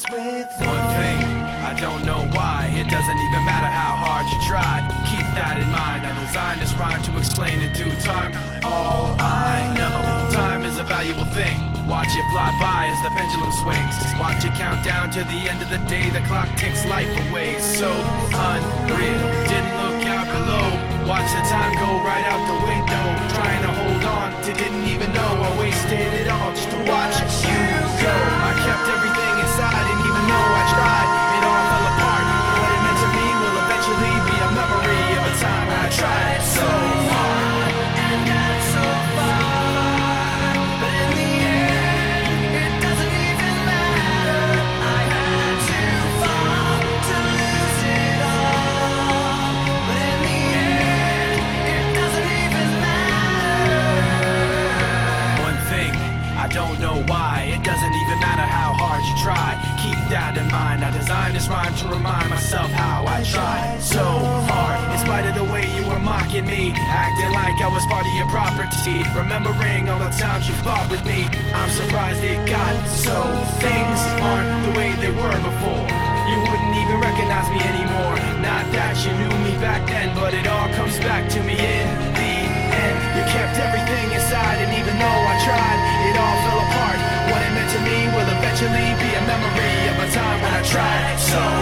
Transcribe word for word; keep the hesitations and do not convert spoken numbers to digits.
with One thing, I don't know why. It doesn't even matter how hard you tried. Keep that in mind. I designed this rhyme to explain in due time. All I know, time is a valuable thing. Watch it fly by as the pendulum swings. Watch it count down to the end of the day. The clock takes life away. So unreal. Didn't look out below. Watch the time go right out the window. Trying to hold on to didn't even know I wasted it all just to watch you go. I kept everything inside, and even though I tried, it all fell apart. What it meant to me will eventually be a memory of a time I tried so hard and got so far. But in the end, it doesn't even matter. I had to fall to lose it all. But in the end, it doesn't even matter. One thing, I don't know why. It doesn't even matter how hard you try. Keep that in mind. I designed this rhyme to remind myself how I tried so hard. In spite of the way you were mocking me, acting like I was part of your property, remembering all the times you fought with me. I'm surprised it got so. Things aren't the way they were before. You wouldn't even recognize me anymore. Not that you knew me back then, but it all comes back to me in the end. You kept everything inside, and even though I tried, it all fell apart. What it meant to me will eventually be a memory of a time when I tried so